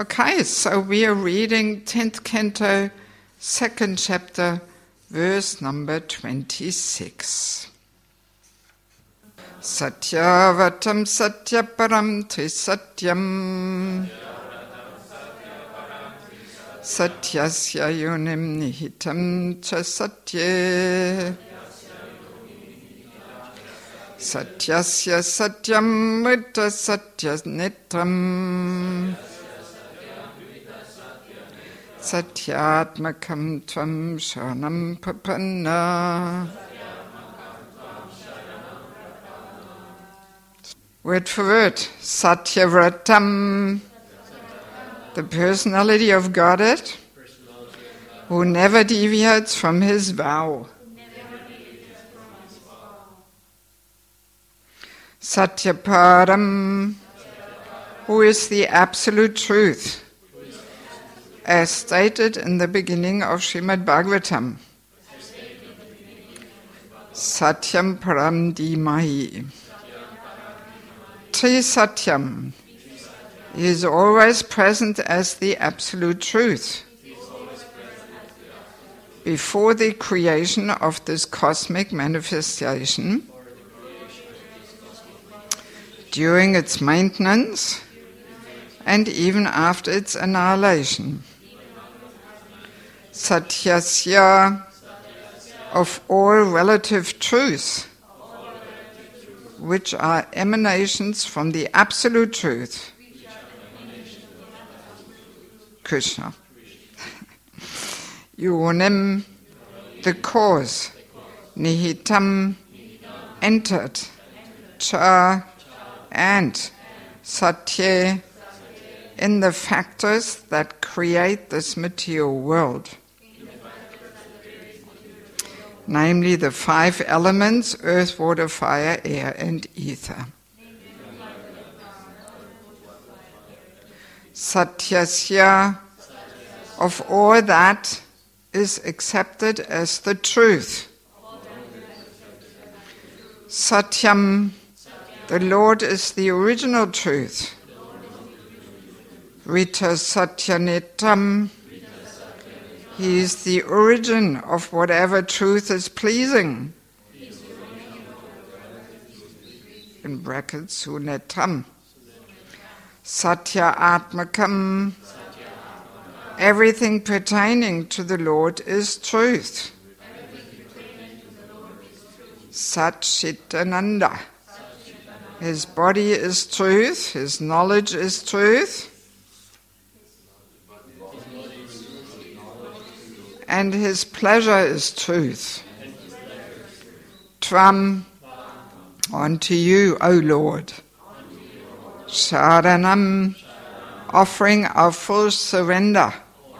Okay, so we are reading 10th Canto, 2nd chapter, verse number 26. Satyavatam satyaparam trisatyam satyasya yonim nihitam cha satye satyasya satyam mrita satyas netram satyatmakam tvam sharanam prapanna. Word for word, Satyavratam, the personality of Godhead, who never deviates from his vow. Satyaparam, who is the absolute truth, as stated in the beginning of Srimad Bhagavatam. Satyam param dhimahi. Trisatyam, he is always present as the absolute truth. Before the creation of this cosmic manifestation, during its maintenance, and even after its annihilation. Satyasya, of all relative truth, which are emanations from the absolute truth. Krishna. Yonim, the cause. Nihitam, entered. Cha, and. Satya, in the factors that create this material world. Namely the 5 elements, earth, water, fire, air, and ether. Satyasya, of all that is accepted as the truth. Satyam, the Lord is the original truth. Rita Satyanitam, he is the origin of whatever truth is pleasing. In brackets, Sunetam. Satya Atmakam, everything pertaining to the Lord is truth. Sat Chitananda, his body is truth, his knowledge is truth. And his pleasure is truth. Tvam, unto you, O Lord. Sharanam, offering our full surrender.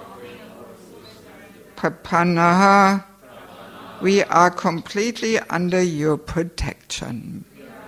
Prapannaha, we are completely under your protection.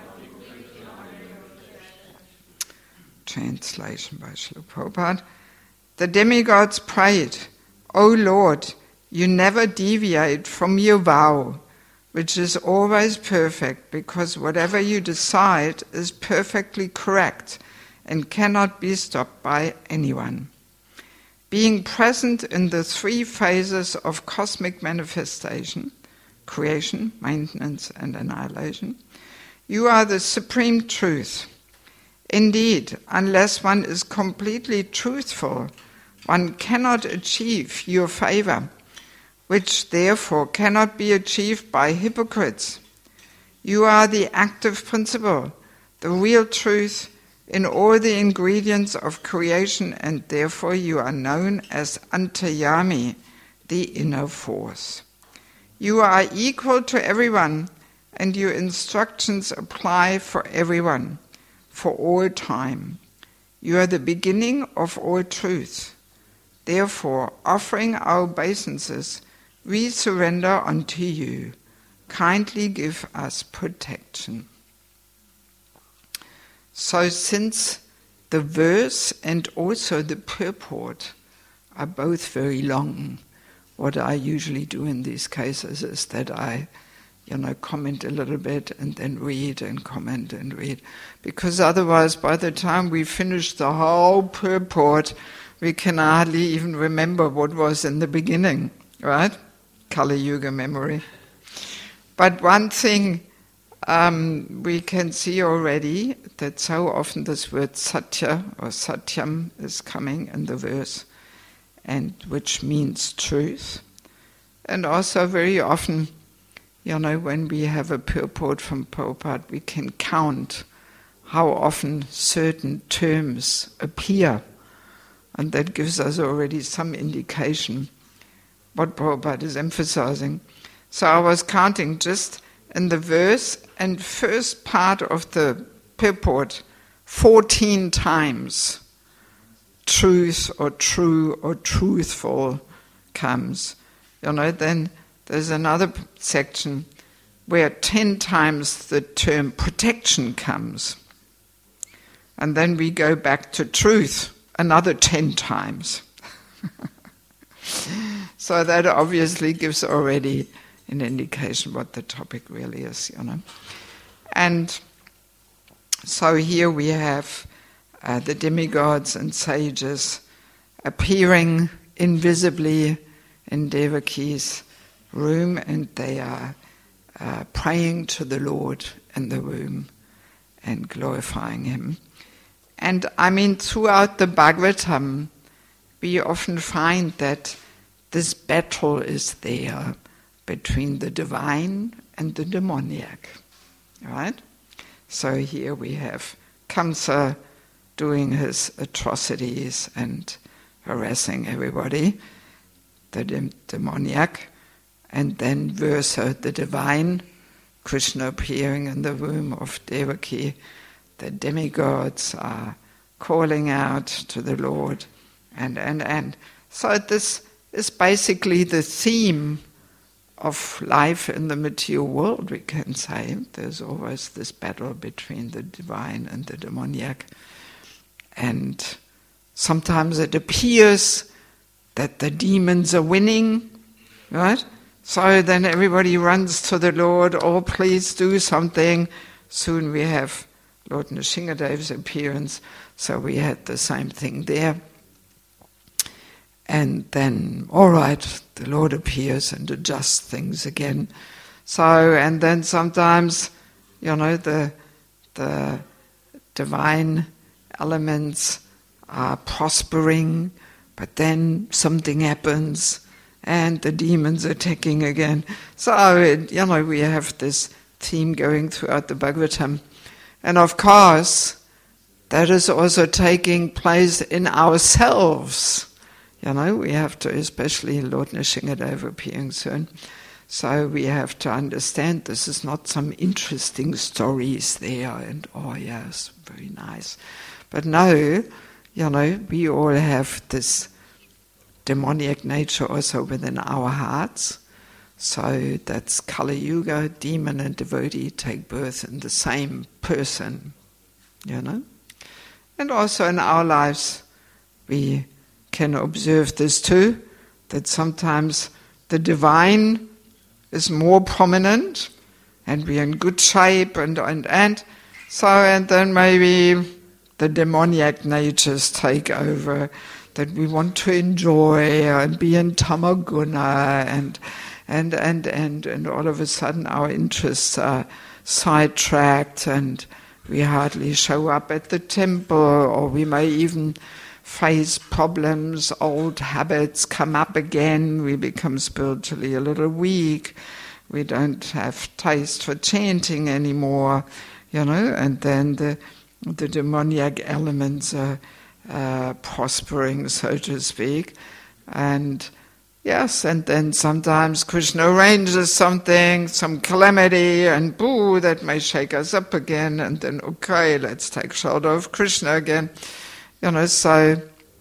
Translation by Srila Prabhupada. The demigods prayed, O Lord, you never deviate from your vow, which is always perfect, because whatever you decide is perfectly correct and cannot be stopped by anyone. Being present in the 3 phases of cosmic manifestation, creation, maintenance, and annihilation, you are the supreme truth. Indeed, unless one is completely truthful, one cannot achieve your favor, which therefore cannot be achieved by hypocrites. You are the active principle, the real truth in all the ingredients of creation, and therefore you are known as Antaryami, the inner force. You are equal to everyone, and your instructions apply for everyone, for all time. You are the beginning of all truth. Therefore, offering our obeisances, we surrender unto you. Kindly give us protection. So since the verse and also the purport are both very long, what I usually do in these cases is that I comment a little bit and then read and comment and read. Because otherwise, by the time we finish the whole purport, we can hardly even remember what was in the beginning, right? Kali Yuga memory. But one thing we can see already, that so often this word satya or satyam is coming in the verse, and which means truth. And also very often, when we have a purport from Prabhupada, we can count how often certain terms appear. And that gives us already some indication what Prabhupada is emphasizing. So I was counting just in the verse and first part of the purport 14 times truth or true or truthful comes. Then there's another section where 10 times the term protection comes. And then we go back to truth another 10 times. So that obviously gives already an indication what the topic really is, And so here we have the demigods and sages appearing invisibly in Devaki's room, and they are praying to the Lord in the room and glorifying him. And throughout the Bhagavatam, we often find that this battle is there between the divine and the demoniac, right? So here we have Kamsa doing his atrocities and harassing everybody, the demoniac, and then versa, the divine, Krishna appearing in the room of Devaki. The demigods are calling out to the Lord, and. So this is basically the theme of life in the material world, we can say. There's always this battle between the divine and the demoniac. And sometimes it appears that the demons are winning, right? So then everybody runs to the Lord, oh, please do something. Soon we have Lord Nrsingadev's appearance, so we had the same thing there. And then, all right, the Lord appears and adjusts things again. So, and then sometimes, the divine elements are prospering, but then something happens and the demons are attacking again. So, we have this theme going throughout the Bhagavatam. And of course, that is also taking place in ourselves. We have to, especially Lord Nrsingadev appearing soon, so we have to understand this is not some interesting stories there and, oh yes, very nice. But no, we all have this demoniac nature also within our hearts. So that's Kali Yuga, demon and devotee take birth in the same person, And also in our lives we can observe this too, that sometimes the divine is more prominent and we're in good shape and then maybe the demoniac natures take over, that we want to enjoy and be in tamaguna and all of a sudden our interests are sidetracked and we hardly show up at the temple, or we may even face problems, old habits come up again, we become spiritually a little weak, we don't have taste for chanting anymore, and then the demoniac elements are prospering, so to speak. And yes, and then sometimes Krishna arranges something, some calamity, and boo, that may shake us up again, and then okay, let's take shelter of Krishna again. So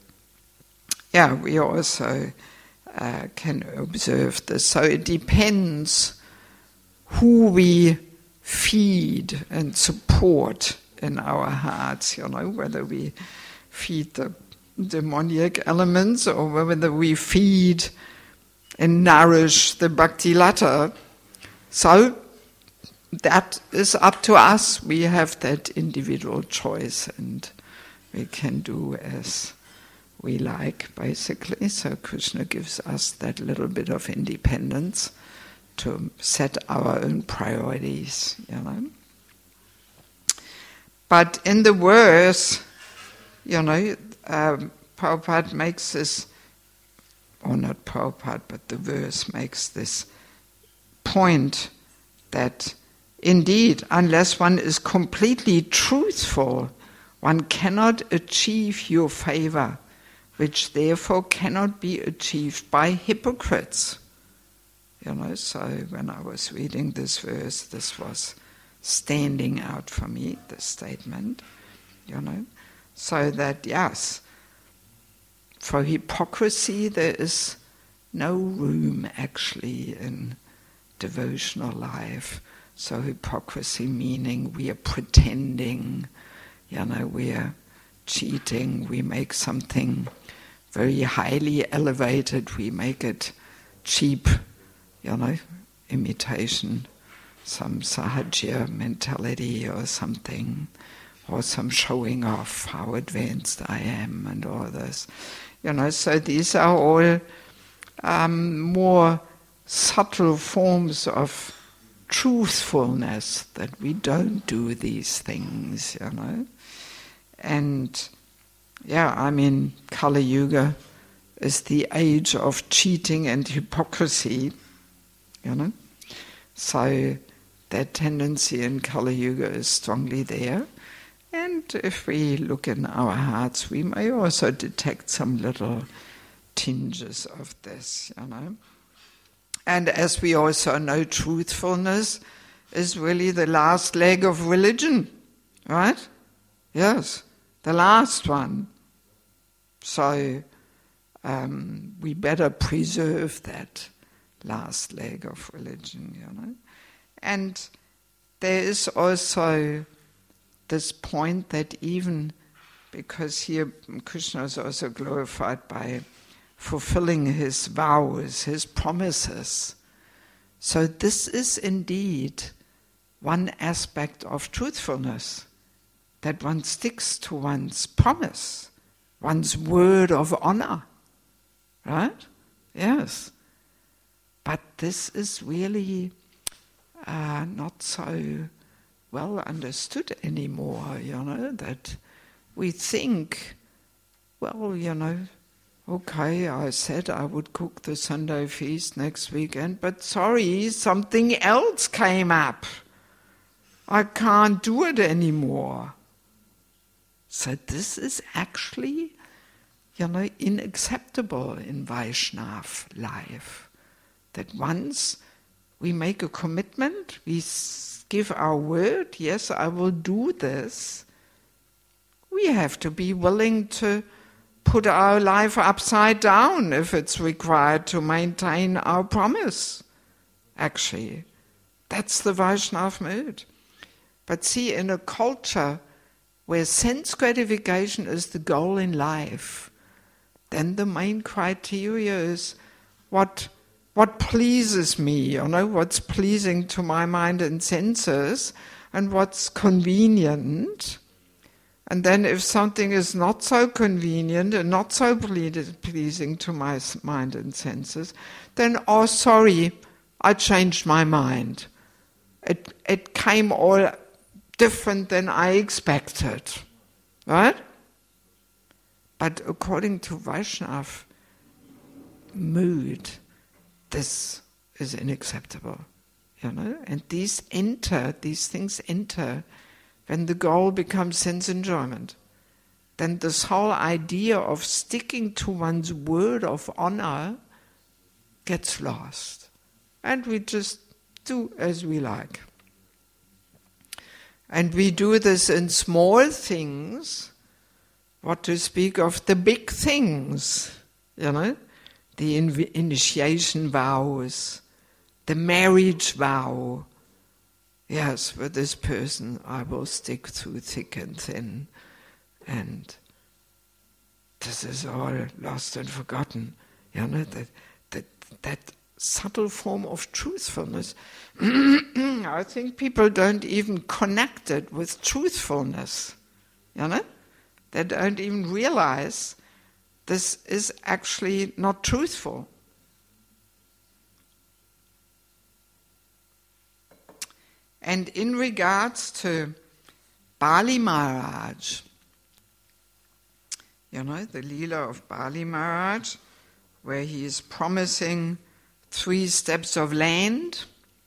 we also can observe this. So it depends who we feed and support in our hearts, whether we feed the demoniac elements or whether we feed and nourish the bhakti lata. So that is up to us. We have that individual choice and we can do as we like, basically. So Krishna gives us that little bit of independence to set our own priorities, But in the verse, Prabhupada makes this, or not Prabhupada, but the verse makes this point that indeed, unless one is completely truthful, one cannot achieve your favor, which therefore cannot be achieved by hypocrites. So when I was reading this verse, this was standing out for me, this statement, So that, yes, for hypocrisy there is no room actually in devotional life. So hypocrisy meaning we are pretending, we are cheating, we make something very highly elevated, we make it cheap, imitation, some sahaja mentality or something, or some showing off how advanced I am and all this. So these are all more subtle forms of truthfulness, that we don't do these things, And, Kali Yuga is the age of cheating and hypocrisy, So that tendency in Kali Yuga is strongly there. And if we look in our hearts, we may also detect some little tinges of this, And as we also know, truthfulness is really the last leg of religion, right? Yes, the last one. So we better preserve that last leg of religion, And there is also this point that even, because here Krishna is also glorified by fulfilling his vows, his promises. So this is indeed one aspect of truthfulness, that one sticks to one's promise, one's word of honor, right? Yes. But this is really not so well understood anymore, that we think, well, okay, I said I would cook the Sunday feast next weekend, but sorry, something else came up. I can't do it anymore. So this is actually, unacceptable in Vaishnava life. That once we make a commitment, we give our word, yes, I will do this, we have to be willing to put our life upside down if it's required to maintain our promise. Actually, that's the Vaishnava mood. But see, in a culture where sense gratification is the goal in life, then the main criteria is what pleases me, what's pleasing to my mind and senses, and what's convenient. And then if something is not so convenient and not so pleasing to my mind and senses, then, oh, sorry, I changed my mind. It came all different than I expected. Right? But according to Vaishnava mood, this is unacceptable. And these things enter when the goal becomes sense enjoyment. Then this whole idea of sticking to one's word of honor gets lost. And we just do as we like. And we do this in small things, what to speak of the big things, the initiation vows, the marriage vow. Yes, with this person I will stick through thick and thin. And this is all lost and forgotten. That subtle form of truthfulness, I think people don't even connect it with truthfulness. They don't even realize this is actually not truthful. And in regards to Bali Maharaj, the Leela of Bali Maharaj, where he is promising 3 steps of land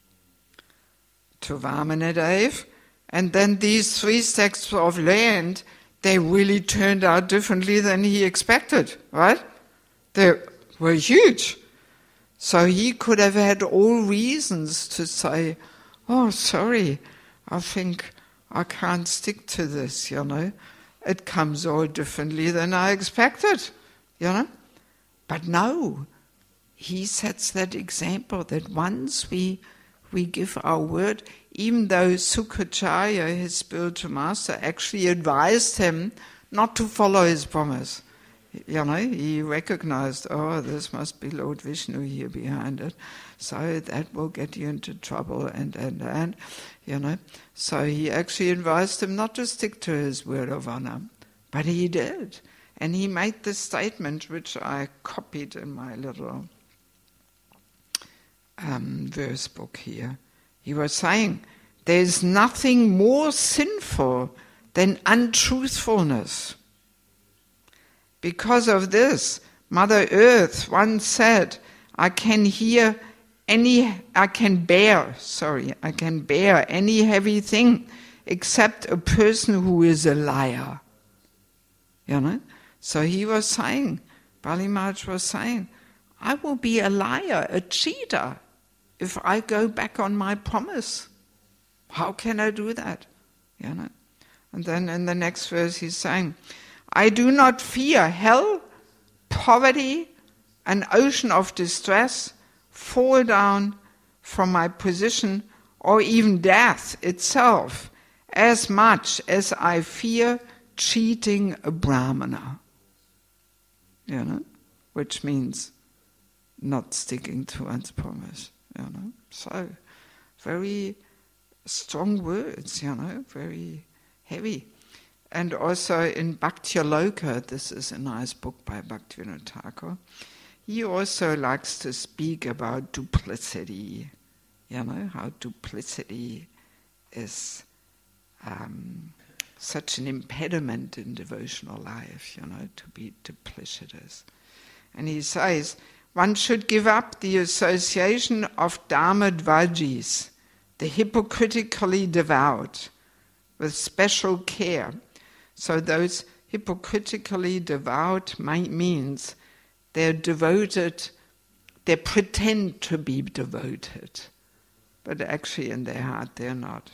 to Vamanadev, and then these 3 steps of land, they really turned out differently than he expected, right? They were huge. So he could have had all reasons to say, oh, sorry, I think I can't stick to this, It comes all differently than I expected, But no, he sets that example that once we give our word, even though Sukacharya, his spiritual master, actually advised him not to follow his promise. He recognized, oh, this must be Lord Vishnu here behind it, so that will get you into trouble, and. So he actually advised him not to stick to his word of honor. But he did. And he made this statement, which I copied in my little verse book here. He was saying, there's nothing more sinful than untruthfulness. Because of this, Mother Earth once said, I can bear any heavy thing except a person who is a liar. So he was saying, Bali Maharaj was saying, I will be a liar, a cheater, if I go back on my promise. How can I do that? And then in the next verse he's saying, I do not fear hell, poverty, an ocean of distress, fall down from my position, or even death itself, as much as I fear cheating a Brahmana. Which means not sticking to one's promise. So, very strong words, very heavy. And also in Bhaktyaloka, this is a nice book by Bhaktivinoda Thakur, he also likes to speak about duplicity, how duplicity is such an impediment in devotional life, to be duplicitous. And he says, one should give up the association of Dharmadvajis, the hypocritically devout, with special care. So those hypocritically devout means they're devoted, they pretend to be devoted, but actually in their heart they're not.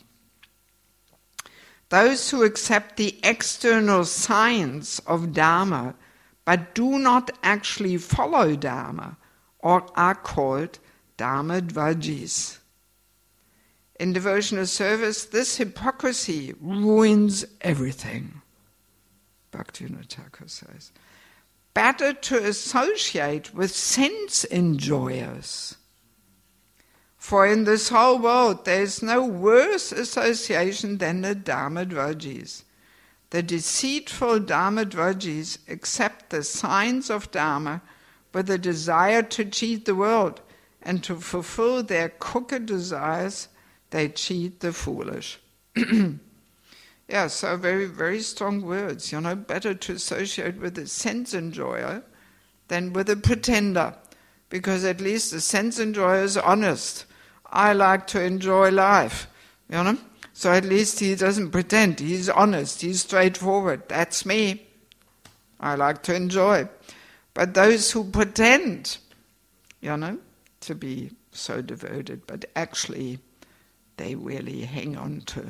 Those who accept the external signs of Dharma but do not actually follow Dharma or are called Dharmadvajis. In devotional service, this hypocrisy ruins everything, Bhaktivinoda Thakur says. Better to associate with sense enjoyers. For in this whole world there is no worse association than the Dharmadvajis. The deceitful Dharmadvajis accept the signs of Dharma with a desire to cheat the world, and to fulfill their crooked desires they cheat the foolish. Yeah, so very, very strong words. Better to associate with a sense enjoyer than with a pretender, because at least the sense enjoyer is honest. I like to enjoy life, So at least he doesn't pretend. He's honest. He's straightforward. That's me. I like to enjoy. But those who pretend, to be so devoted, but actually they really hang on to,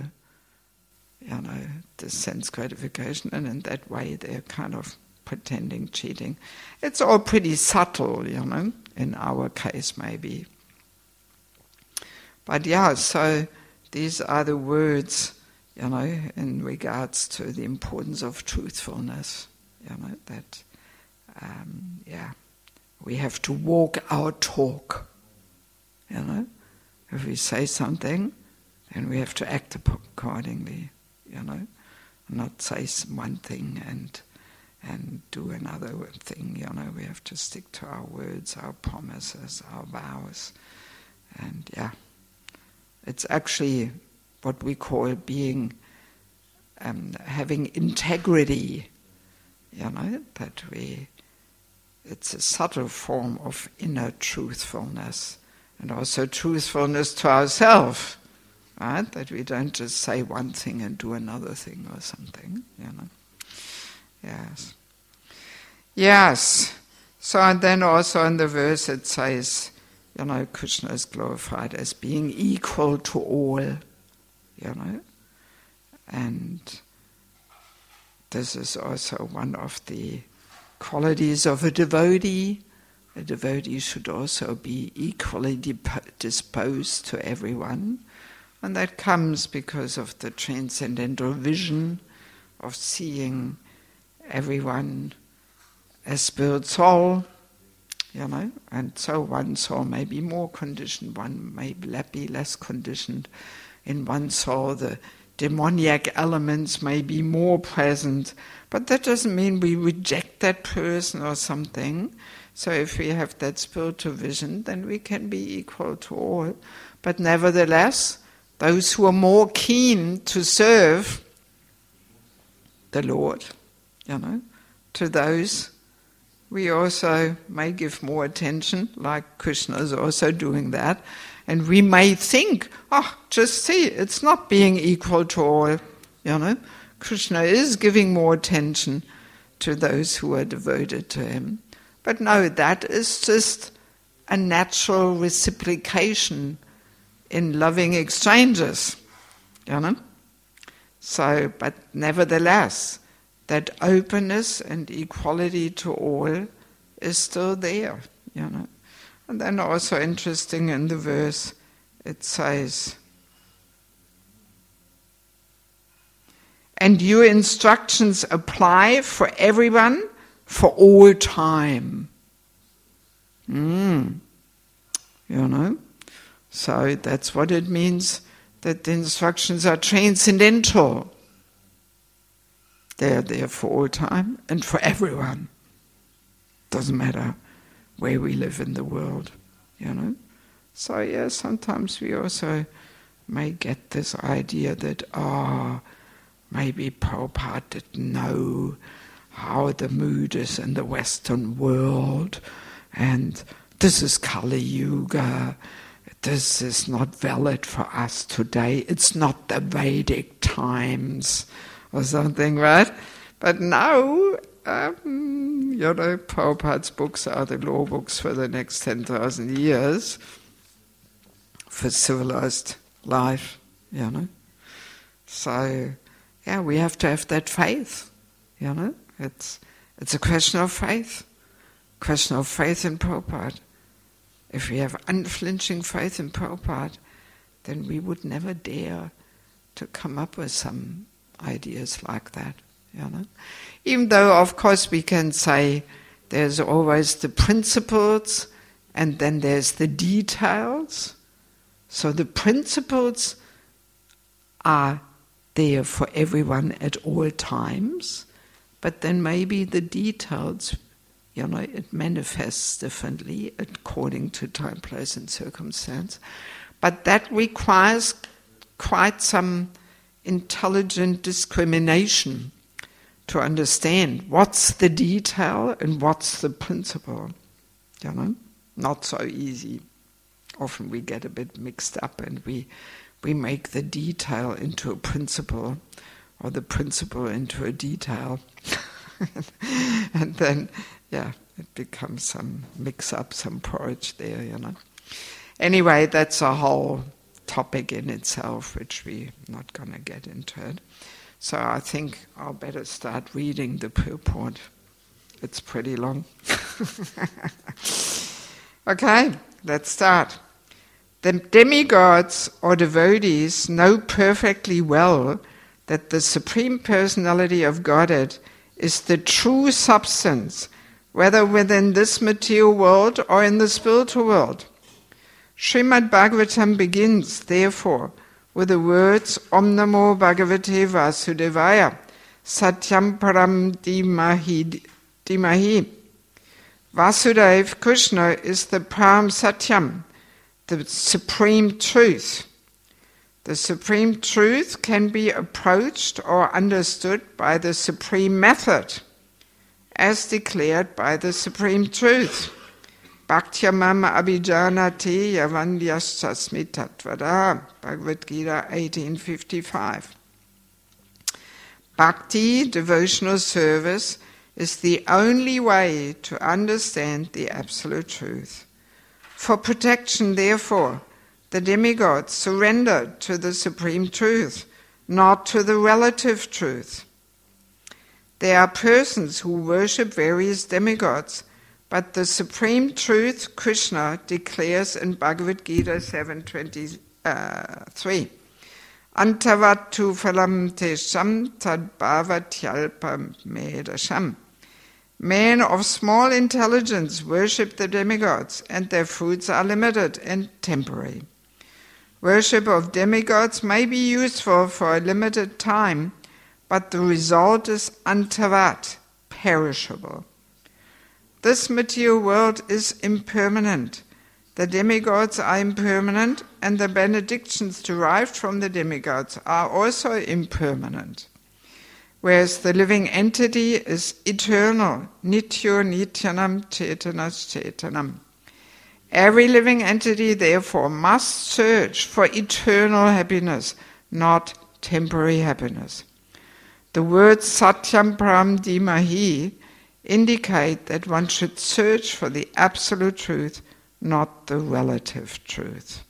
the sense gratification, and in that way they're kind of pretending, cheating. It's all pretty subtle, in our case maybe. But so these are the words, in regards to the importance of truthfulness, that, we have to walk our talk, If we say something, then we have to act accordingly, not say one thing and do another thing. We have to stick to our words, our promises, our vows. And it's actually what we call being, having integrity, that it's a subtle form of inner truthfulness, and also truthfulness to ourselves, right? That we don't just say one thing and do another thing or something, Yes. Yes. So, and then also in the verse it says, Krishna is glorified as being equal to all, And this is also one of the qualities of a devotee. A devotee should also be equally disposed to everyone. And that comes because of the transcendental vision of seeing everyone as spirit soul, and so one soul may be more conditioned, one may be less conditioned. In one soul the demoniac elements may be more present, but that doesn't mean we reject that person or something. So if we have that spiritual vision, then we can be equal to all. But nevertheless, those who are more keen to serve the Lord, to those we also may give more attention, like Krishna is also doing that. And we may think, just see, it's not being equal to all, Krishna is giving more attention to those who are devoted to him. But no, that is just a natural reciprocation in loving exchanges, So, but nevertheless, that openness and equality to all is still there, And then also interesting in the verse, it says, and your instructions apply for everyone for all time. So that's what it means, that the instructions are transcendental. They are there for all time and for everyone. Doesn't matter where we live in the world, So sometimes we also may get this idea that, maybe Prabhupada didn't know how the mood is in the Western world, and this is Kali Yuga, this is not valid for us today, it's not the Vedic times, or something, right? But now, Prabhupada's books are the law books for the next 10,000 years for civilized life, So, we have to have that faith, It's a question of faith in Prabhupada. If we have unflinching faith in Prabhupada, then we would never dare to come up with some ideas like that, Even though, of course, we can say there's always the principles and then there's the details. So the principles are there for everyone at all times, but then maybe the details, it manifests differently according to time, place, and circumstance. But that requires quite some intelligent discrimination to understand what's the detail and what's the principle. Not so easy. Often we get a bit mixed up and we make the detail into a principle, or the principle into a detail. And then, it becomes some mix-up, some porridge there, Anyway, that's a whole topic in itself, which we're not going to get into it. So I think I'll better start reading the purport. It's pretty long. Okay, let's start. The demigods or devotees know perfectly well that the Supreme Personality of Godhead is the true substance, whether within this material world or in the spiritual world. Srimad Bhagavatam begins, therefore, with the words Om Namo Bhagavate Vasudevaya, Satyam Param Dhimahi. Vasudeva Krishna is the Param Satyam, the supreme truth. The supreme truth can be approached or understood by the supreme method, as declared by the supreme truth. Bhaktyamam abhijanati yavandyastasmi tatvada, Bhagavad Gita 1855. Bhakti, devotional service, is the only way to understand the absolute truth. For protection, therefore, the demigods surrendered to the supreme truth, not to the relative truth. There are persons who worship various demigods, but the supreme truth Krishna declares in Bhagavad Gita 7:23. Antavattu phalam tesham tadbhavatyalpam medasham. Men of small intelligence worship the demigods, and their fruits are limited and temporary. Worship of demigods may be useful for a limited time, but the result is antavat, perishable. This material world is impermanent. The demigods are impermanent, and the benedictions derived from the demigods are also impermanent. Whereas the living entity is eternal, nityo nityanam chetanas chetanam. Every living entity, therefore, must search for eternal happiness, not temporary happiness. The words Satyam Param Dhimahi indicate that one should search for the absolute truth, not the relative truth.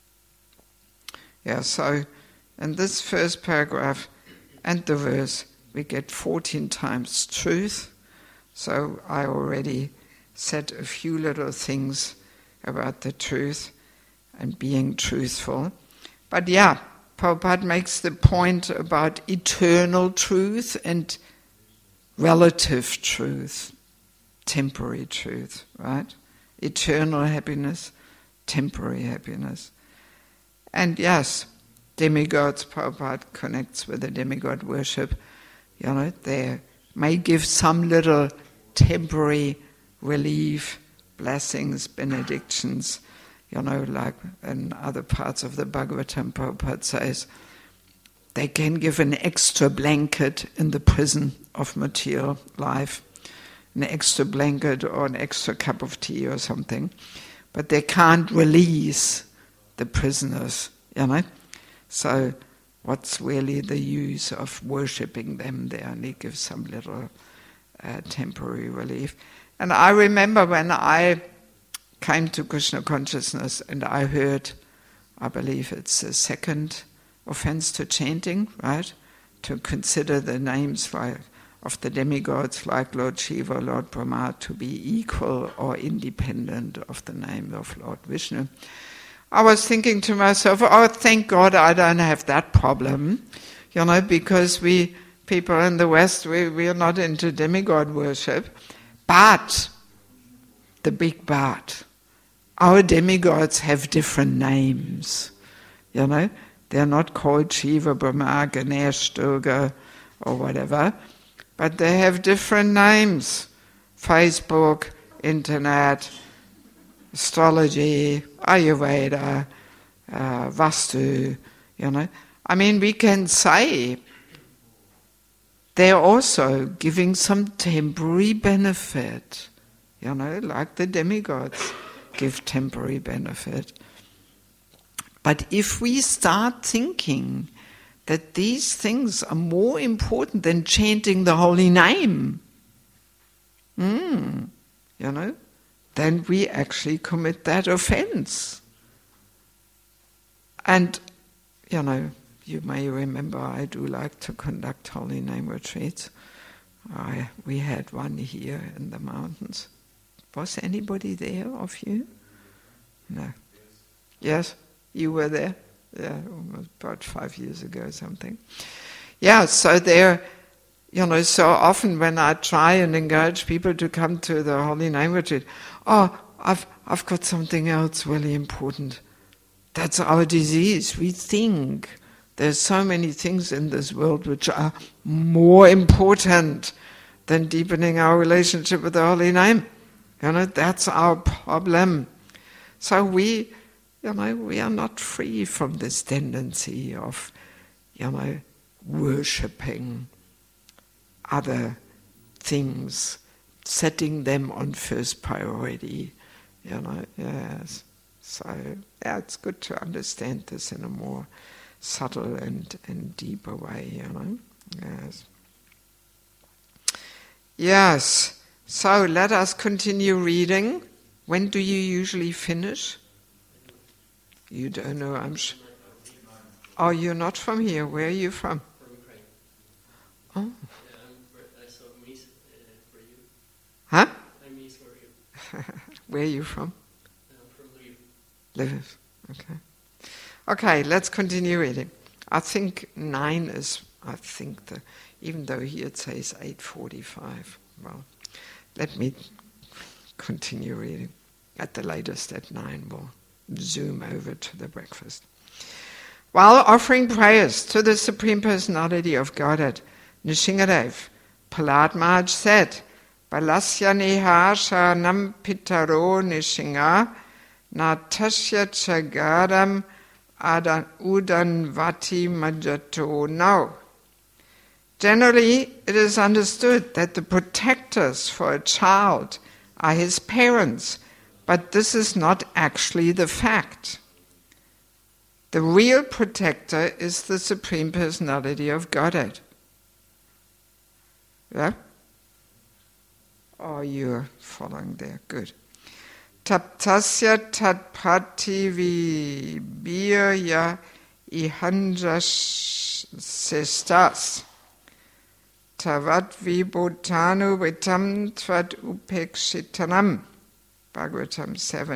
So in this first paragraph and the verse, we get 14 times truth. So I already said a few little things about the truth and being truthful. But Prabhupada makes the point about eternal truth and relative truth, temporary truth, right? Eternal happiness, temporary happiness. And yes, demigods, Prabhupada connects with the demigod worship. They may give some little temporary relief, blessings, benedictions, like in other parts of the Bhagavatam, Prabhupada says, they can give an extra blanket in the prison of material life, an extra blanket or an extra cup of tea or something, but they can't release the prisoners, So what's really the use of worshipping them? They only give some little temporary relief. And I remember when I came to Krishna consciousness and I heard, I believe it's the second offense to chanting, right? To consider the names of the demigods like Lord Shiva, Lord Brahma to be equal or independent of the name of Lord Vishnu. I was thinking to myself, thank God I don't have that problem, because we people in the West, we are not into demigod worship. But, the big but, our demigods have different names, They're not called Shiva, Brahma, Ganesh, Durga, or whatever, but they have different names. Facebook, internet, astrology, Ayurveda, Vastu, we can say they're also giving some temporary benefit, like the demigods give temporary benefit. But if we start thinking that these things are more important than chanting the holy name, then we actually commit that offense. And, you may remember I do like to conduct holy name retreats. We had one here in the mountains. Was anybody there of you? No. Yes? You were there? Yeah, about 5 years ago or something. So there, so often when I try and encourage people to come to the Holy Name Retreat, I've got something else really important. That's our disease. We think There's so many things in this world which are more important than deepening our relationship with the Holy Name. That's our problem. So we are not free from this tendency of, worshipping other things, setting them on first priority. Yes. So it's good to understand this in a more subtle and deeper way. Yes. Yes. So let us continue reading. When do you usually finish? You don't know, I'm sure. Oh, you're not from here. Where are you from? From Ukraine. Oh. I saw Mies for you. Huh? I'm Mies for you. Where are you from? From Lviv. Lviv. Okay. Okay, let's continue reading. I think 9 is, even though here it says 8:45. Well, let me continue reading. At the latest at 9 we'll zoom over to the breakfast. While offering prayers to the Supreme Personality of Godhead, Nishingadev, Prahlad Maharaj said, Balasya neha sharanam pitaro nishinga natasya chagadam adan udanvati majato now. Generally, it is understood that the protectors for a child are his parents, but this is not actually the fact. The real protector is the Supreme Personality of Godhead. Yeah? Oh, you're following there. Good. Taptasya tatprati vibhirya ihanjas sestas tavat vibhutanu vitam tvad upekshitanam. Bhagavatam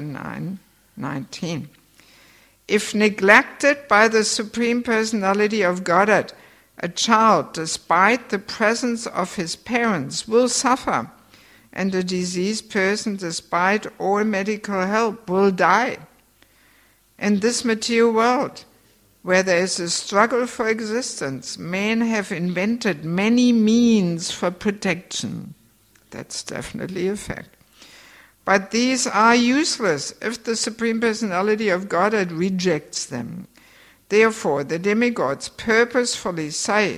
7:9-19. If neglected by the Supreme Personality of Godhead, a child, despite the presence of his parents, will suffer, and a diseased person, despite all medical help, will die. In this material world, where there is a struggle for existence, men have invented many means for protection. That's definitely a fact. But these are useless if the Supreme Personality of Godhead rejects them. Therefore, the demigods purposefully say,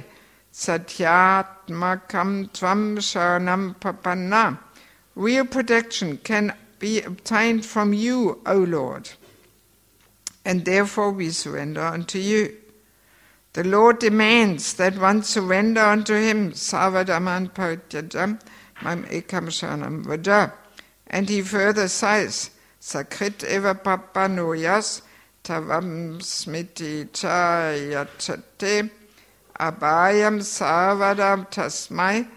Satyatmakam tvam sharanam papanna. Real protection can be obtained from you, O Lord. And therefore we surrender unto you. The Lord demands that one surrender unto him, Sarvadaman Parityajam Mam Ekam Sharanam Vraja. And he further says, Sakrit eva papanoyas tavam smiti chayachate abhayam sarvadam tasmai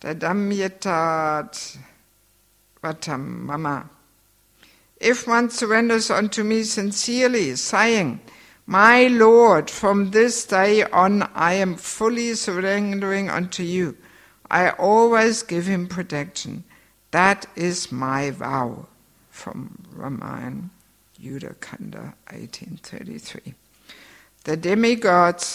tadamyatat vatam mama. If one surrenders unto me sincerely, saying, My Lord, from this day on I am fully surrendering unto you, I always give him protection. That is my vow. From Ramayana, Yudhakanda, 1833. The demigods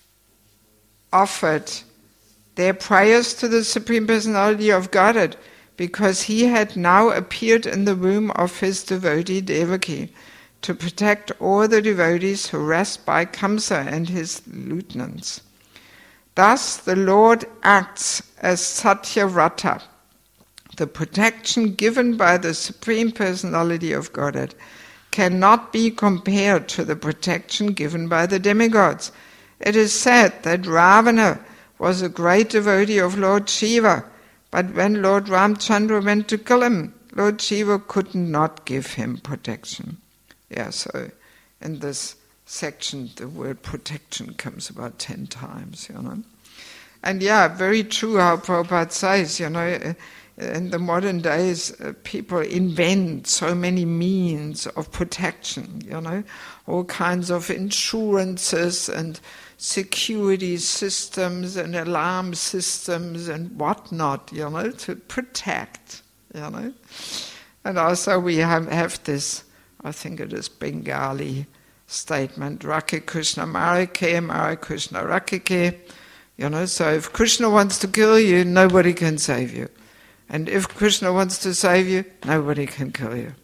offered their prayers to the Supreme Personality of Godhead because he had now appeared in the womb of his devotee Devaki to protect all the devotees harassed by Kamsa and his lieutenants. Thus the Lord acts as Satyavrata. The protection given by the Supreme Personality of Godhead cannot be compared to the protection given by the demigods. It is said that Ravana was a great devotee of Lord Shiva, but when Lord Ramchandra went to kill him, Lord Shiva could not give him protection. Yeah, so in this section the word protection comes about 10 times, And yeah, very true how Prabhupada says, in the modern days, people invent so many means of protection, all kinds of insurances and security systems and alarm systems and whatnot, to protect, And also we have this, I think it is Bengali statement, Rakhe Krishna Marike, Mare Krishna Rakike. So if Krishna wants to kill you, nobody can save you. And if Krishna wants to save you, nobody can kill you.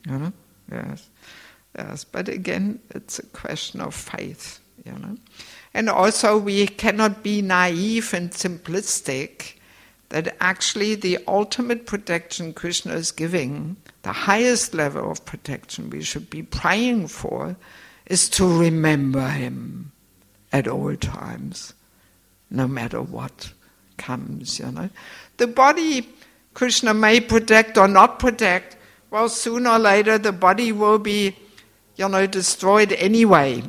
Yes. But again, it's a question of faith, And also we cannot be naive and simplistic that actually the ultimate protection Krishna is giving, the highest level of protection we should be praying for, is to remember him at all times, no matter what comes, The body Krishna may protect or not protect, well, sooner or later the body will be, destroyed anyway.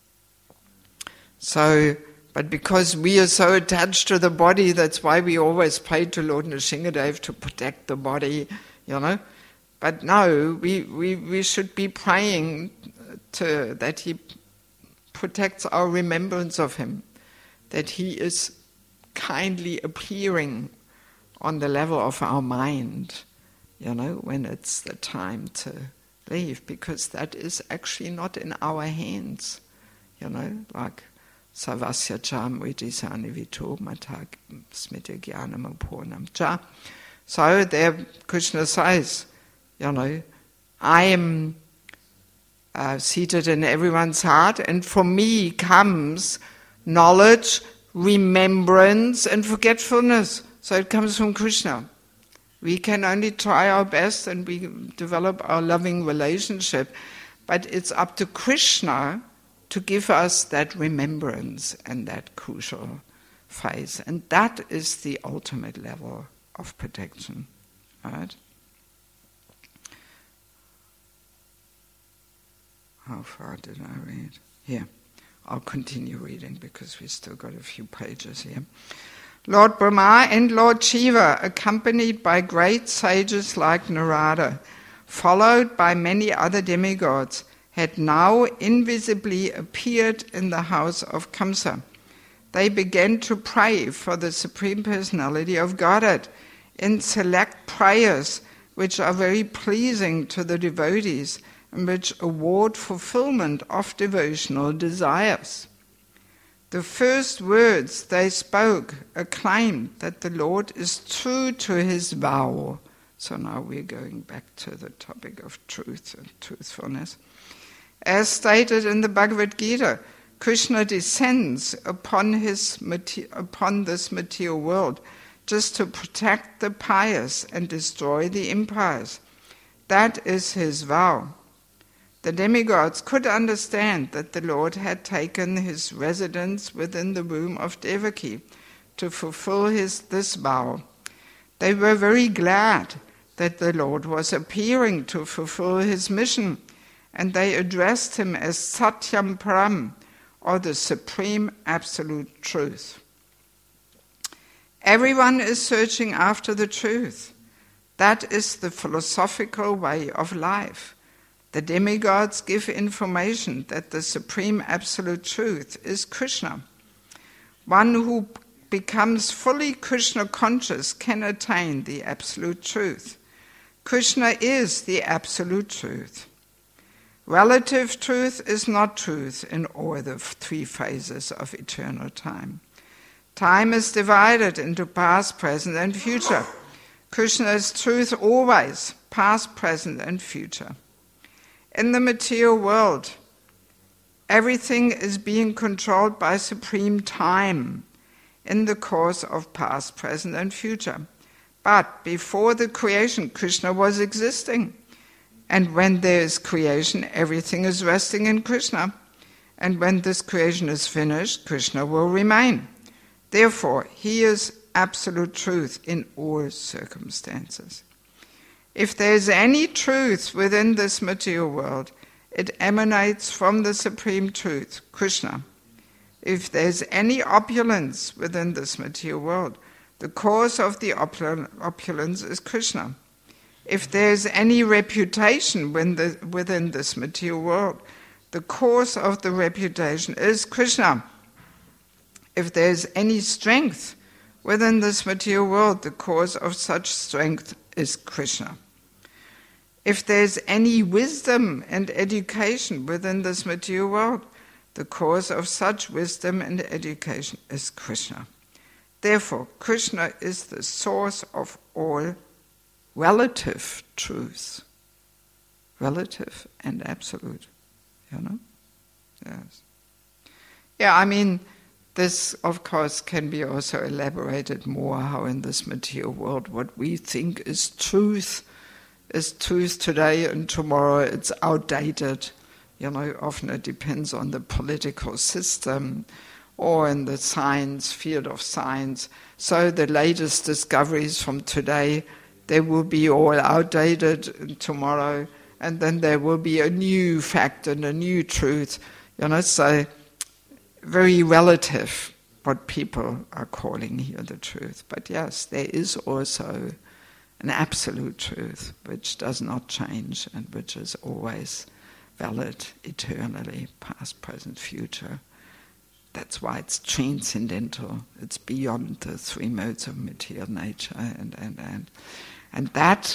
So, but because we are so attached to the body, that's why we always pray to Lord Nrsingadev to protect the body, But no, we should be praying that he protects our remembrance of him, that he is kindly appearing on the level of our mind, when it's the time to leave, because that is actually not in our hands, like Savasya Cham Vidisani Vito Matag Smita Jnanam Purnam Cha. So there Krishna says, I am seated in everyone's heart, and from me comes knowledge, remembrance, and forgetfulness. So it comes from Krishna. We can only try our best and we develop our loving relationship, but it's up to Krishna to give us that remembrance and that crucial phase. And that is the ultimate level of protection. Right? How far did I read? Here. I'll continue reading because we've still got a few pages here. Lord Brahma and Lord Shiva, accompanied by great sages like Narada, followed by many other demigods, had now invisibly appeared in the house of Kamsa. They began to pray for the Supreme Personality of Godhead in select prayers which are very pleasing to the devotees and which award fulfillment of devotional desires. The first words they spoke acclaimed that the Lord is true to his vow. So now we're going back to the topic of truth and truthfulness. As stated in the Bhagavad Gita, Krishna descends upon this material world just to protect the pious and destroy the impious. That is his vow. The demigods could understand that the Lord had taken his residence within the womb of Devaki to fulfill this vow. They were very glad that the Lord was appearing to fulfill his mission, and they addressed him as Satyam Param, or the Supreme Absolute Truth. Everyone is searching after the truth. That is the philosophical way of life. The demigods give information that the Supreme Absolute Truth is Krishna. One who becomes fully Krishna conscious can attain the Absolute Truth. Krishna is the Absolute Truth. Relative truth is not truth in all the three phases of eternal time. Time is divided into past, present, and future. Krishna is truth always, past, present, and future. In the material world, everything is being controlled by supreme time in the course of past, present, and future. But before the creation, Krishna was existing. And when there is creation, everything is resting in Krishna. And when this creation is finished, Krishna will remain. Therefore, he is absolute truth in all circumstances. If there is any truth within this material world, it emanates from the Supreme Truth, Krishna. If there is any opulence within this material world, the cause of the opulence is Krishna. If there is any reputation within this material world, the cause of the reputation is Krishna. If there is any strength within this material world, the cause of such strength is Krishna. If there's any wisdom and education within this material world, the cause of such wisdom and education is Krishna. Therefore, Krishna is the source of all relative truth. Relative and absolute, Yes. Yeah, I mean, this, of course, can be also elaborated more, how in this material world what we think is truth today, and tomorrow it's outdated. Often it depends on the political system or in the field of science. So the latest discoveries from today, they will be all outdated tomorrow, and then there will be a new fact and a new truth. So very relative what people are calling here the truth. But yes, there is also an absolute truth which does not change and which is always valid eternally, past, present, future. That's why it's transcendental. It's beyond the three modes of material nature, and that,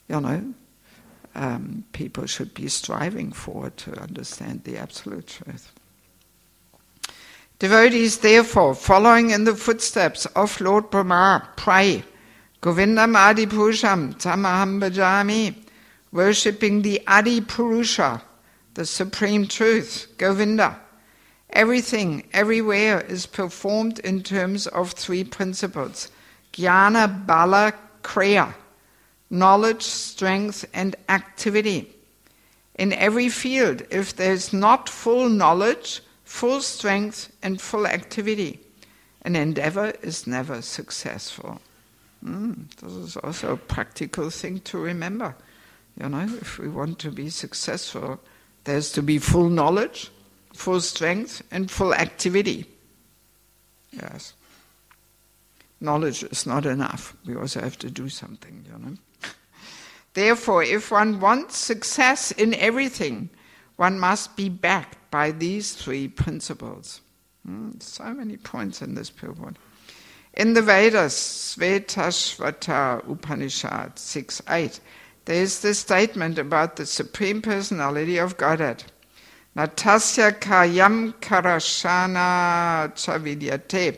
people should be striving for, to understand the absolute truth. Devotees, therefore, following in the footsteps of Lord Brahma, pray, Govindam Adi Purusham Tamaham Bhajami, worshipping the Adi Purusha, the supreme truth, Govinda. Everything, everywhere is performed in terms of three principles: Jnana, Bala, Kriya, knowledge, strength, and activity. In every field, if there's not full knowledge, full strength, and full activity, an endeavor is never successful. This is also a practical thing to remember. If we want to be successful, there's to be full knowledge, full strength, and full activity. Yes. Knowledge is not enough. We also have to do something, Therefore, if one wants success in everything, one must be backed by these three principles. So many points in this purport. In the Vedas, Svetashvata Upanishad 6.8, there is this statement about the Supreme Personality of Godhead. Natasya kayam karashana chavidyate,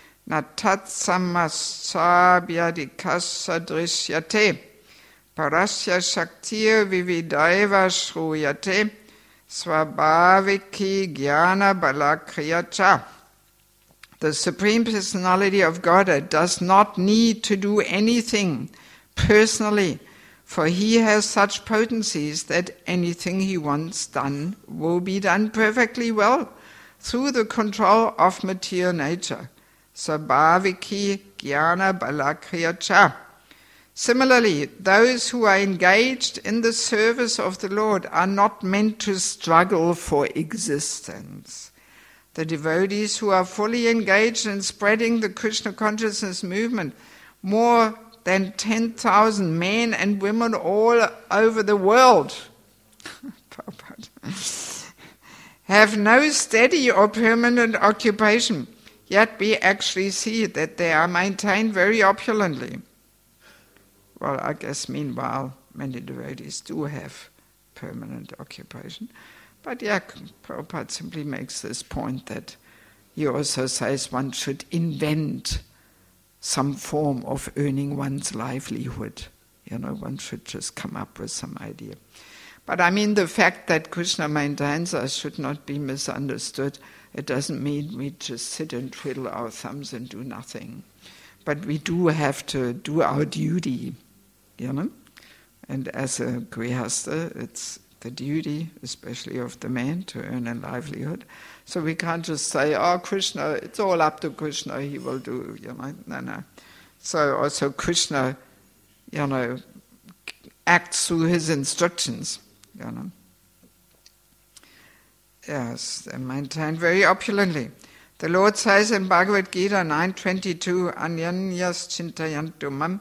natatsamasabhyadikasadrishyate, parasya shaktir vividaiva shruyate, swabhaviki jnana balakriyacha. The Supreme Personality of Godhead does not need to do anything personally, for he has such potencies that anything he wants done will be done perfectly well through the control of material nature. Sabhaviki jnana balakriyacha. Similarly, those who are engaged in the service of the Lord are not meant to struggle for existence. The devotees who are fully engaged in spreading the Krishna consciousness movement, more than 10,000 men and women all over the world, have no steady or permanent occupation, yet we actually see that they are maintained very opulently. Well, I guess meanwhile many devotees do have permanent occupation. But yeah, Prabhupada simply makes this point that he also says one should invent some form of earning one's livelihood. One should just come up with some idea. But I mean, the fact that Krishna maintains us should not be misunderstood. It doesn't mean we just sit and twiddle our thumbs and do nothing. But we do have to do our duty, And as a grihastha, it's the duty, especially of the man, to earn a livelihood. So we can't just say, Krishna, it's all up to Krishna, he will do, No. So also Krishna, acts through his instructions, Yes, they're maintained very opulently. The Lord says in Bhagavad Gita 9:22, Anyanyas chintayantu mam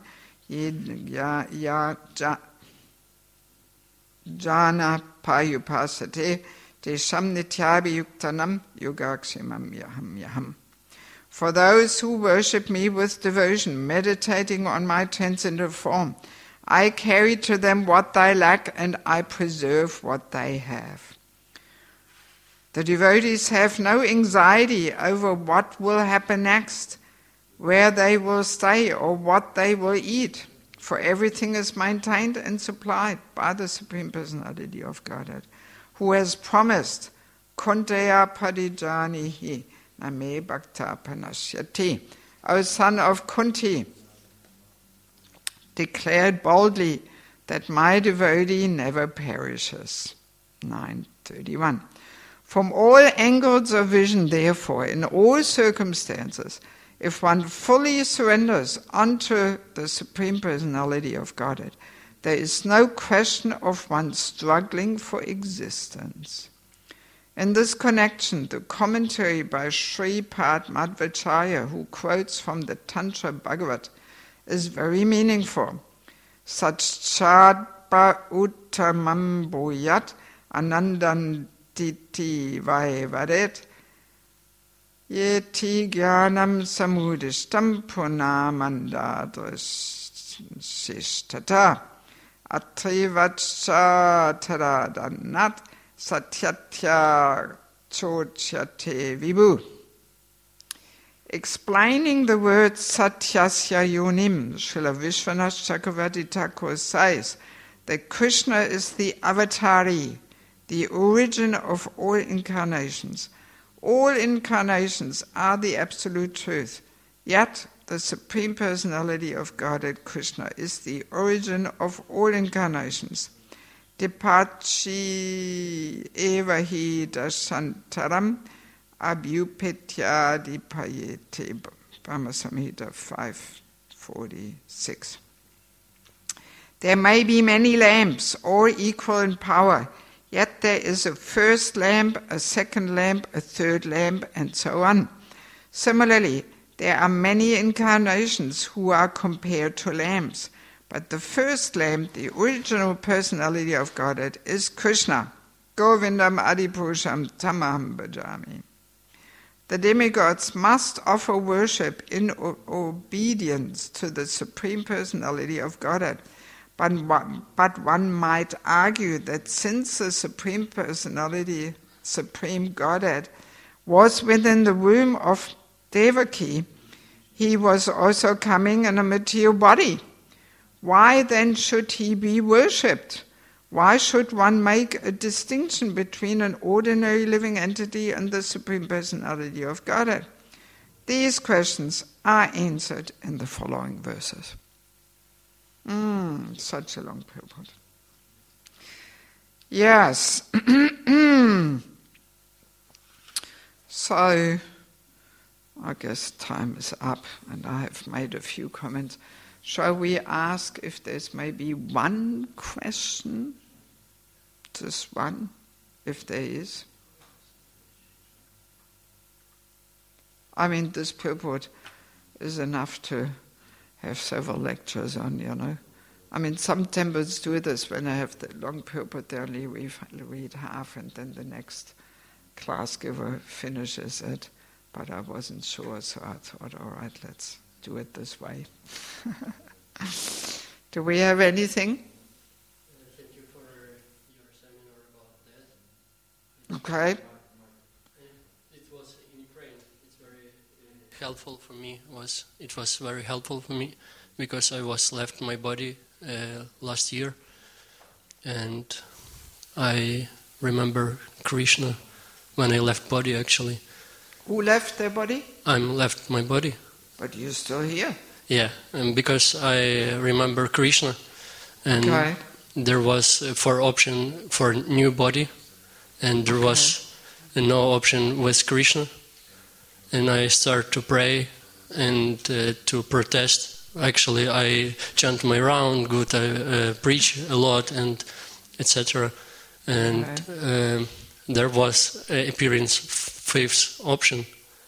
jana payupasate desham nityabhiyuktanam yogakshimam yaham. For those who worship me with devotion, meditating on my transcendental form, I carry to them what they lack, and I preserve what they have. The devotees have no anxiety over what will happen next, where they will stay, or what they will eat, for everything is maintained and supplied by the Supreme Personality of Godhead, who has promised, Kunteya Parijanihi Name Bhakta Panashyati. O son of Kunti, declared boldly that my devotee never perishes. 9:31. From all angles of vision, therefore, in all circumstances, if one fully surrenders unto the Supreme Personality of Godhead, there is no question of one struggling for existence. In this connection, the commentary by Sripad Madhvacharya, who quotes from the Tantra Bhagavat, is very meaningful. Satchadpa uttamam bhuyat anandantiti vaivaret yeti jnanam samudishtam punamandadrishtata atrivacha taradanat satyatya chotyate vibhu. Explaining the word Satyasya Yonim, Srila Vishwanath Chakravarti Thakur says that Krishna is the avatari, the origin of all incarnations. All incarnations are the absolute truth, yet the Supreme Personality of Godhead, Krishna, is the origin of all incarnations. Dipachi evahi dasantaram abhyupetya dipayete. Brahma Samhita 5:46. There may be many lamps, all equal in power, yet there is a first lamp, a second lamp, a third lamp, and so on. Similarly, there are many incarnations who are compared to lamps, but the first lamp, the original personality of Godhead, is Krishna. Govindam Adipurusham Tamaham Bhajami. The demigods must offer worship in obedience to the Supreme Personality of Godhead. But one might argue that since the Supreme Personality, Supreme Godhead, was within the womb of Devaki, he was also coming in a material body. Why then should he be worshipped? Why should one make a distinction between an ordinary living entity and the Supreme Personality of Godhead? These questions are answered in the following verses. Such a long purport. Yes. So, I guess time is up, and I have made a few comments. Shall we ask if there's maybe one question? Just one, if there is. I mean, this purport is enough to have several lectures on, you know. I mean, some temples do this. When I have the long purport, they only read half, and then the next class giver finishes it. But I wasn't sure, so I thought, all right, let's do it this way. Do we have anything? Thank you for your seminar about that. Okay. It was in Ukraine. It's very helpful for me. It was very helpful for me because I was left my body last year, and I remember Krishna when I left body. Actually, who left their body? I'm left my body. But you're still here. Yeah, and because I remember Krishna, and okay. There was 4 option for new body, and there was no option with Krishna, and I start to pray and to protest. Actually, I chant my round good, I preach a lot, and etc. And there was appearance 5th option.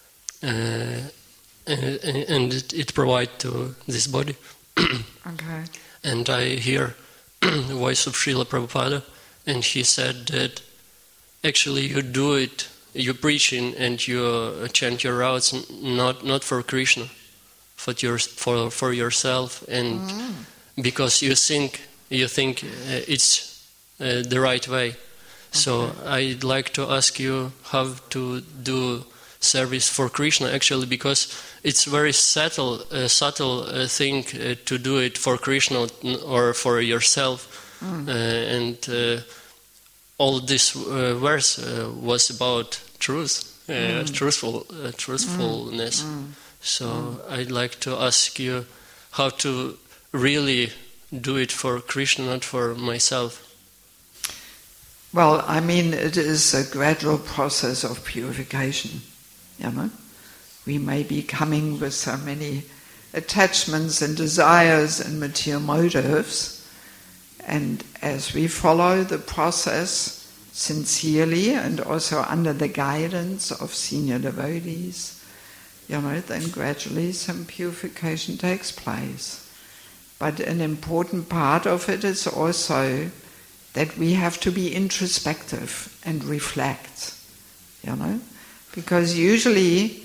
And it provides to this body. Okay. And I hear the voice of Srila Prabhupada, and he said that actually you do it, you preaching and you chant your routes not for Krishna, for yourself, and because you think it's the right way. So I'd like to ask you how to do service for Krishna, actually, because it's very subtle thing to do it for Krishna or for yourself. And all this verse was about truth, truthfulness. So I'd like to ask you how to really do it for Krishna, not for myself. Well, I mean, it is a gradual process of purification, you know. We may be coming with so many attachments and desires and material motives, and as we follow the process sincerely and also under the guidance of senior devotees, you know, then gradually some purification takes place. But an important part of it is also that we have to be introspective and reflect, you know, because usually,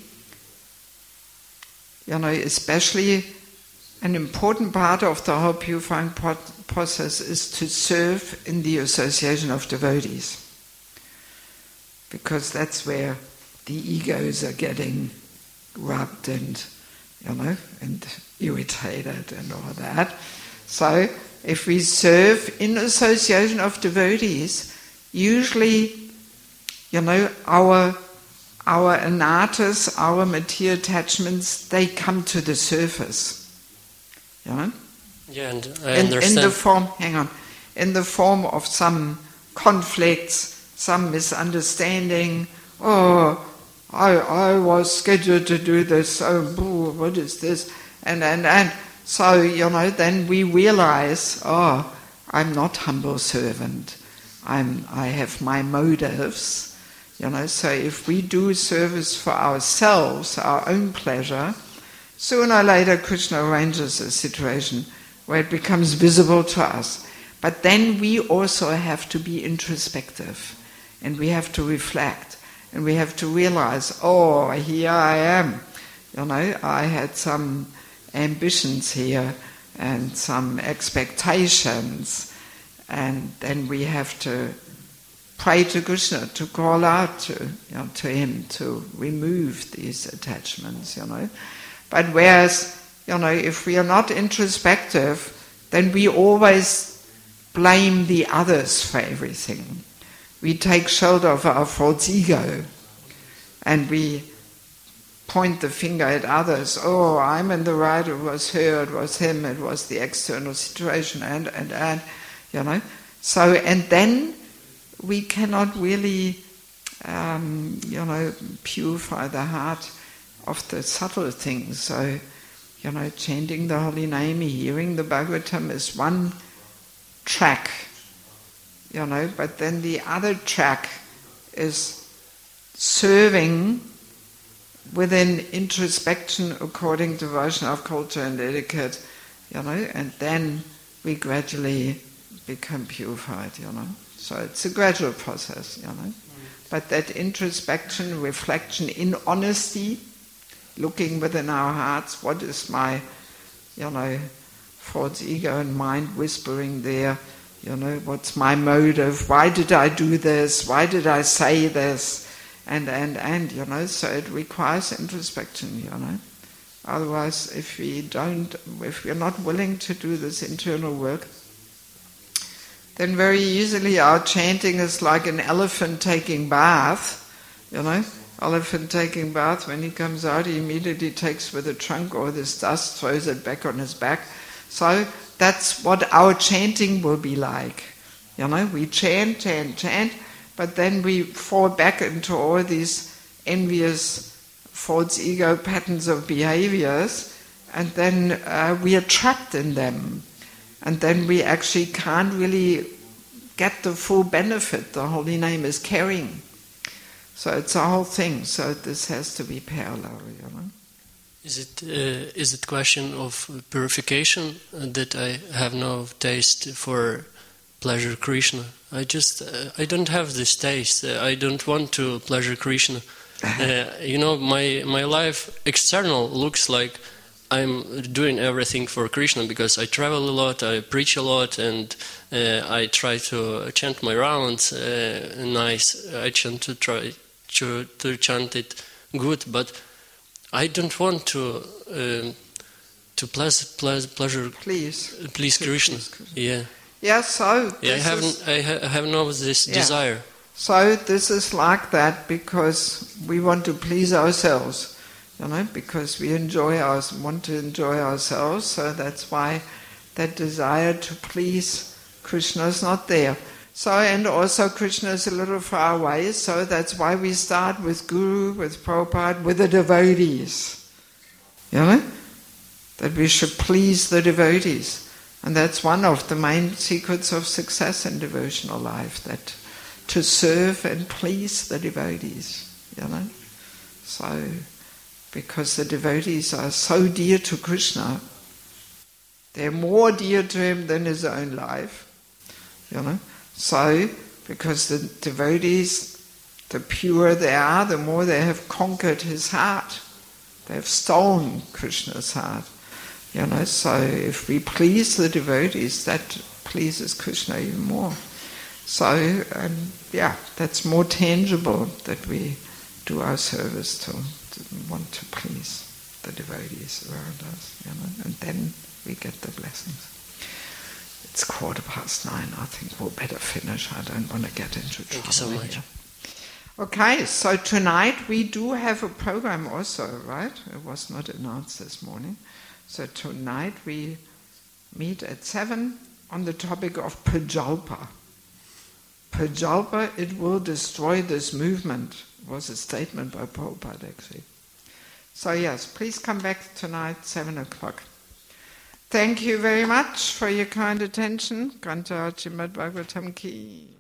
you know, especially an important part of the whole purifying process is to serve in the association of devotees, because that's where the egos are getting rubbed and, you know, and irritated and all that. So if we serve in association of devotees, usually, you know, our anarthas, our material attachments, they come to the surface. You know? Yeah, and I understand. In the form of some conflicts, some misunderstanding. Oh, I was scheduled to do this. Oh, what is this? And so, you know, then we realize, oh, I'm not humble servant. I have my motives. You know, so if we do service for ourselves, our own pleasure, sooner or later Krishna arranges a situation where it becomes visible to us. But then we also have to be introspective, and we have to reflect, and we have to realize, oh, here I am. You know, I had some ambitions here and some expectations, and then we have to pray to Krishna, to call out to him to remove these attachments, you know. But whereas, you know, if we are not introspective, then we always blame the others for everything. We take shelter of our false ego, and we point the finger at others. Oh, I'm in the right, it was her, it was him, it was the external situation, and, you know. So, and then we cannot really, you know, purify the heart of the subtle things. So, you know, chanting the holy name, hearing the Bhagavatam is one track, you know, but then the other track is serving within introspection according to Vaishnava culture and etiquette, you know, and then we gradually become purified, you know. So it's a gradual process, you know. But that introspection, reflection in honesty, looking within our hearts, what is my, you know, false ego and mind whispering there, you know, what's my motive, why did I do this, why did I say this, and, you know, so it requires introspection, you know. Otherwise, if we're not willing to do this internal work, then very easily our chanting is like an elephant taking bath, you know. Elephant taking bath, when he comes out, he immediately takes with the trunk all this dust, throws it back on his back. So that's what our chanting will be like. You know, we chant, but then we fall back into all these envious false ego patterns of behaviors, and then we are trapped in them. And then we actually can't really get the full benefit the holy name is carrying. So it's a whole thing. So this has to be parallel, you know. Is it question of purification that I have no taste for pleasure Krishna? I don't have this taste. I don't want to pleasure Krishna. You know, my life external looks like I'm doing everything for Krishna because I travel a lot, I preach a lot, and I try to chant my rounds nice. I chant to try to chant it good, but I don't want to please Krishna. Yeah. Yeah. So I have no this desire. So this is like that because we want to please ourselves, because we want to enjoy ourselves. So that's why that desire to please Krishna is not there. So, and also Krishna is a little far away. So that's why we start with Guru, with Prabhupada, with the devotees. That we should please the devotees. And that's one of the main secrets of success in devotional life, that to serve and please the devotees, So, because the devotees are so dear to Krishna, they're more dear to him than his own life, So, because the devotees, the purer they are, the more they have conquered his heart. They have stolen Krishna's heart, So, if we please the devotees, that pleases Krishna even more. So, that's more tangible that we do our service to want to please the devotees around us, and then we get the blessings. It's 9:15. I think we'll better finish. I don't want to get into trouble. Thank you so much. Here. Okay, so tonight we do have a program also, right? It was not announced this morning. So tonight we meet at 7 on the topic of Prajalpa. Prajalpa, it will destroy this movement, was a statement by Prabhupada actually. So yes, please come back tonight, 7 o'clock. Thank you very much for your kind attention. Granta Srimad Bhagavatam Ki.